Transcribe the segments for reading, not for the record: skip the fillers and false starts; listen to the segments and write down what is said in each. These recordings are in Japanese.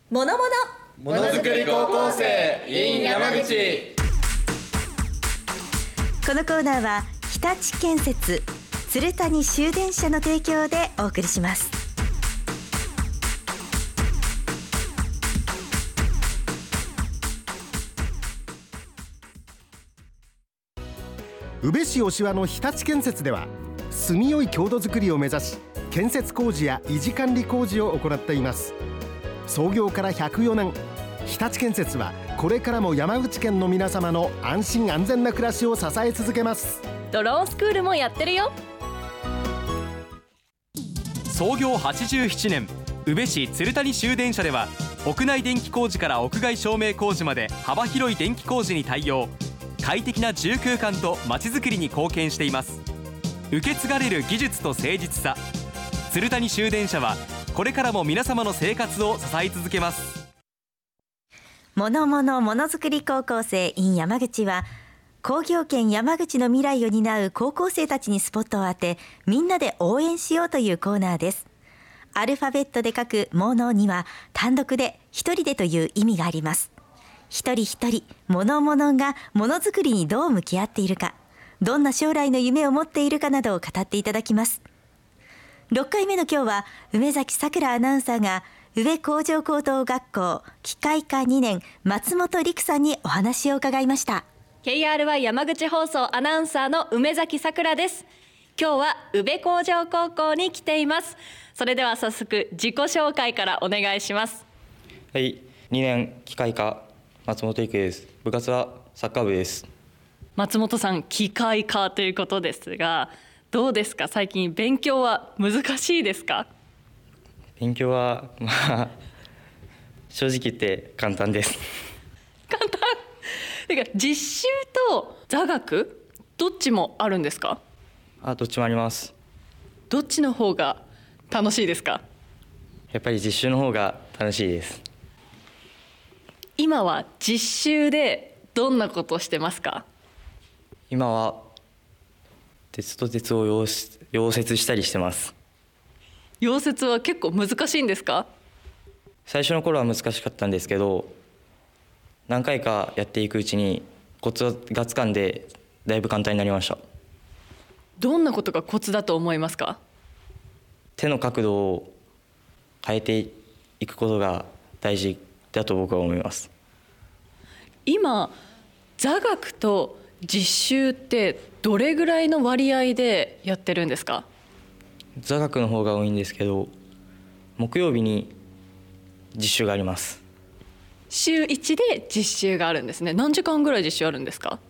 ものづくり高校生 in 山口。 このコーナーは日立建設鶴谷修電車の提供でお送りします。 宇部市押羽の日立建設では住みよい郷土づくりを目指し、建設工事や維持管理工事を行っています。創業から104年、日立建設はこれからも山口県の皆様の安心安全な暮らしを支え続けます。 ドローンスクールもやってるよ。 創業87年、宇部市鶴谷修電車では屋内電気工事から屋外照明工事まで幅広い電気工事に対応、快適な住空間とまちづくりに貢献しています。受け継がれる技術と誠実さ、鶴谷修電車はこれからも皆様の生活を支え続けます。 ものづくり高校生 in 山口は、工業圏山口の未来を担う高校生たちにスポットを当て、みんなで応援しようというコーナーです。アルファベットで書くものには単独で一人でという意味があります。一人一人がものづくりにどう向き合っているか、どんな将来の夢を持っているかなどを語っていただきます。6回目の今日は梅崎さくらアナウンサーが宇部工場高等学校機械科2年松本陸さんにお話を伺いました。 KRY 山口放送アナウンサーの梅崎さくらです。今日は宇部工場高校に来ています。それでは早速自己紹介からお願いします。 はい、2年機械科松本陸です。部活はサッカー部です。 松本さん、機械科ということですが、どうですか、最近勉強は難しいですか？ 勉強は正直言って簡単です。 簡単てか実習と座学どっちもあるんですか？ どっちもあります。 どっちの方が楽しいですか？ やっぱり実習の方が楽しいです。 今は実習でどんなことをしてますか？ 今は鉄と鉄を溶接したりしてます。 溶接は結構難しいんですか？ 最初の頃は難しかったんですけど、何回かやっていくうちにコツがつかんでだいぶ簡単になりました。 どんなことがコツだと思いますか？ 手の角度を変えていくことが大事だと僕は思います。 今座学と実習ってどれぐらいの割合でやってるんですか？ 座学の方が多いんですけど、木曜日に実習があります。 週1で実習があるんですね。何時間ぐらい実習あるんですか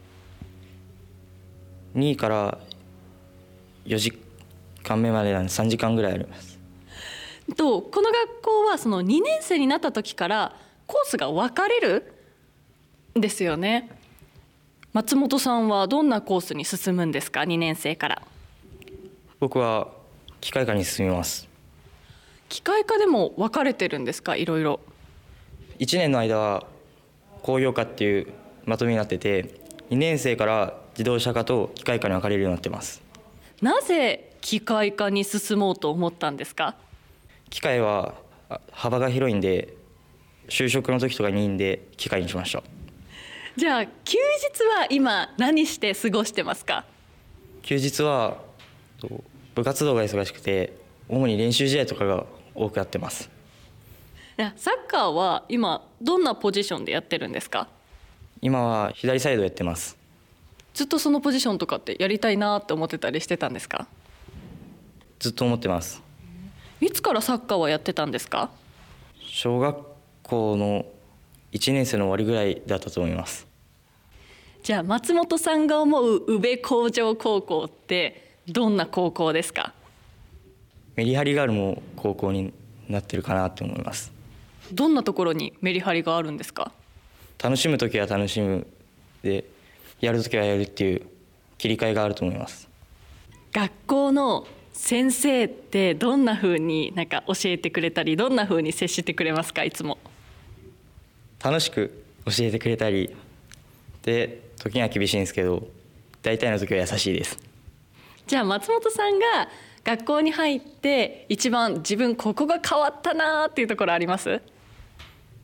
？2から4時間目までなんで3時間ぐらいあります。 この学校はその2年生になった時からコースが分かれるんですよね。松本さんはどんなコースに進むんですか？2年生から。 僕は機械科に進みます。 機械科でも分かれてるんですか？いろいろ。 1年の間は工業科っていうまとめになってて、2年生から自動車科と機械科に分かれるようになってます。 なぜ機械科に進もうと思ったんですか？ 機械は幅が広いんで、就職の時とかにいいんで機械にしました。 じゃあ休日は今何して過ごしてますか？ 休日は部活動が忙しくて、主に練習試合とかが多くなってます。 サッカーは今どんなポジションでやってるんですか？ 今は左サイドやってます。 ずっとそのポジションとかってやりたいなって思ってたりしてたんですか？ ずっと思ってます。 いつからサッカーはやってたんですか？ 小学校の1年生の終わりぐらいだったと思います。 じゃあ松本さんが思う宇部工場高校ってどんな高校ですか？ メリハリがあるも高校になってるかなと思います。 どんなところにメリハリがあるんですか？ 楽しむときは楽しむで、やるときはやるっていう切り替えがあると思います。 学校の先生ってどんな風に教えてくれたり、どんな風に接してくれますか？いつも楽しく教えてくれたりで、時には厳しいんですけど、大体の時は優しいです。 じゃあ松本さんが学校に入って一番自分ここが変わったなっていうところあります？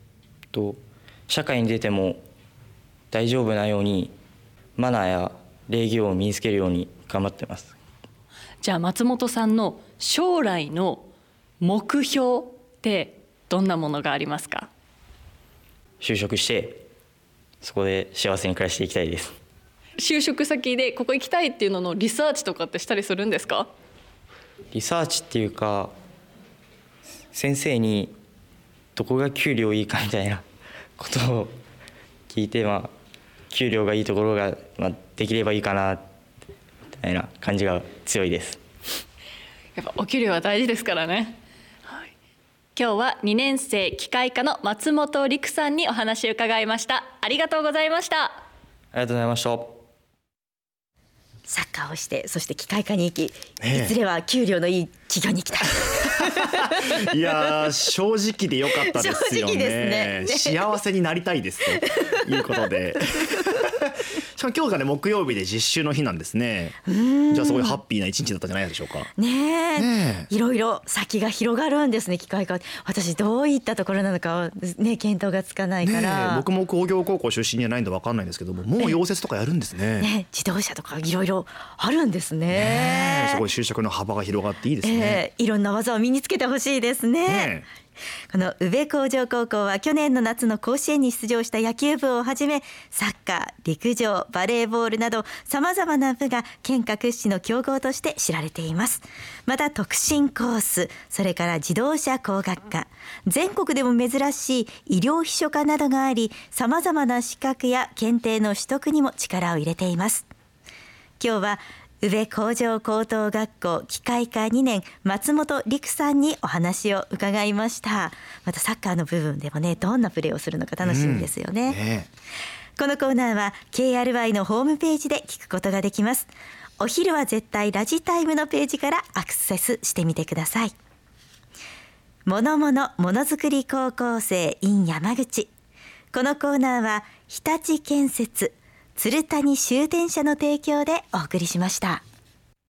社会に出ても大丈夫なようにマナーや礼儀を身につけるように頑張ってます。 じゃあ松本さんの将来の目標ってどんなものがありますか？ 就職してそこで幸せに暮らしていきたいです。 就職先でここ行きたいっていうののリサーチとかってしたりするんですか？ リサーチっていうか、先生にどこが給料いいかみたいなことを聞いて、給料がいいところが、できればいいかなみたいな感じが強いです。 やっぱお給料は大事ですからね。今日は2年生機械科の松本陸さんにお話を伺いました。ありがとうございました。 ありがとうございました。 サッカーをしてそして機械科に行き、いずれは給料のいい企業に行きたい。 いや正直でよかったですよ正直ですね。 幸せになりたいですということでしかも今日がね木曜日で実習の日なんですね。じゃあすごいハッピーな一日だったんじゃないでしょうかねえ、いろいろ先が広がるんですね。機械科、私どういったところなのかね見当がつかないから、 僕も工業高校出身じゃないんで分かんないんですけども、もう溶接とかやるんですね。 自動車とかいろいろあるんですね。 すごい就職の幅が広がっていいですね。 いろんな技を身につけてほしいですね。この宇部工場高校は去年の夏の甲子園に出場した野球部をはじめ、サッカー、陸上、バレーボールなどさまざまな部が県下屈指の強豪として知られています。また特進コース、それから自動車工学科、全国でも珍しい医療秘書科などがあり、さまざまな資格や検定の取得にも力を入れています。今日は宇部工場高等学校機械科2年松本陸さんにお話を伺いました。またサッカーの部分でもね、どんなプレーをするのか楽しみですよね。このコーナーは KRY のホームページで聞くことができます。お昼は絶対ラジタイムのページからアクセスしてみてください。ものものものづくり高校生 in 山口。このコーナーは日立建設鶴谷終電車の提供でお送りしました。